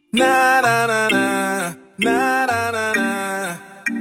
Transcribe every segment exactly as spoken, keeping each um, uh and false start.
Na, na, na, na, na, na, na, na.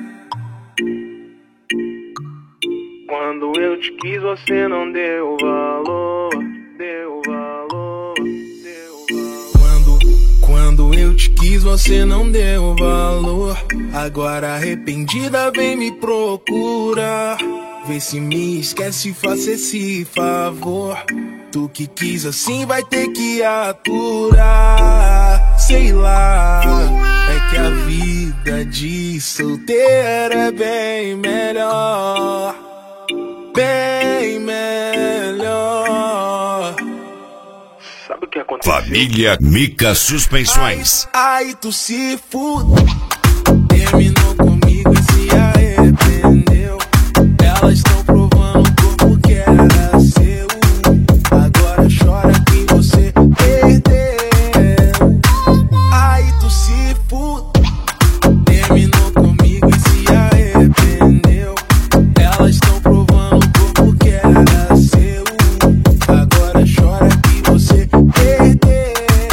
Quando eu te quis, você não deu valor. Deu valor, deu valor. Quando, quando eu te quis, você não deu valor. Agora arrependida vem me procurar. Vê se me esquece, faça esse favor. Tu que quis assim vai ter que aturar. Sei lá, é que a vida de solteiro é bem melhor. Bem melhor. Sabe o que aconteceu? Família Mica Suspensões. Ai, ai, tu se fudeu. Terminou comigo e se arrependeu. Elas estão provando o corpo que era seu. Agora chora que você perdeu. Ai, tu se fudeu. Terminou comigo e se arrependeu. Elas estão provando o corpo que era seu. Agora chora que você perdeu.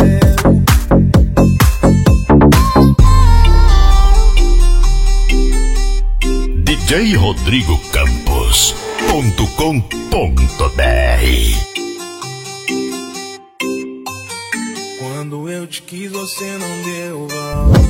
D J Rodrigo Campos ponto com ponto B R. Quando eu te quis, você não deu valor.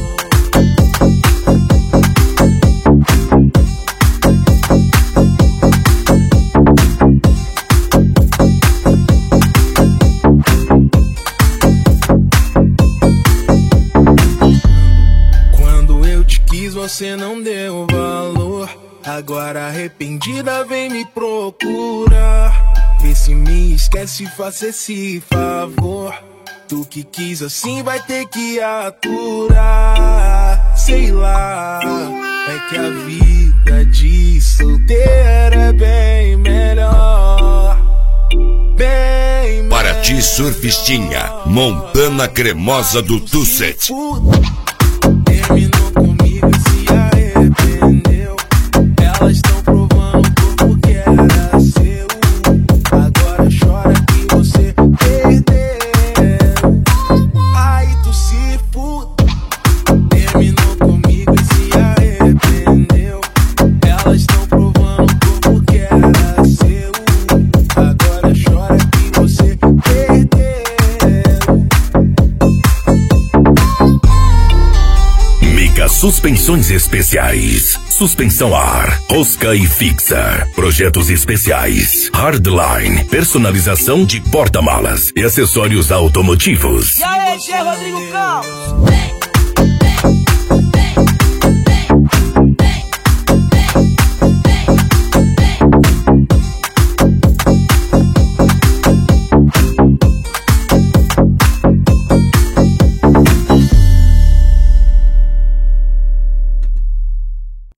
Quando eu te quis, você não deu valor. Agora arrependida vem me procurar. Vê se me esquece, faça esse favor. Tu que quis assim vai ter que aturar. Sei lá, é que a vida de solteiro é bem melhor. Bem melhor. Paraty Surfistinha, Montana Cremosa do Tusset. Terminou comigo e se arrependeu. Elas estão provando o corpo que era seu. Agora chora que você perdeu. Ai, tu se fudeu. Terminou comigo e se arrependeu. Elas estão provando o corpo que era seu. Agora chora que você perdeu. Mica Suspensões Especiais. Suspensão ar, rosca e fixa. Projetos especiais. Hardline. Personalização de porta-malas e acessórios automotivos. E aí, Tia Rodrigo Campos?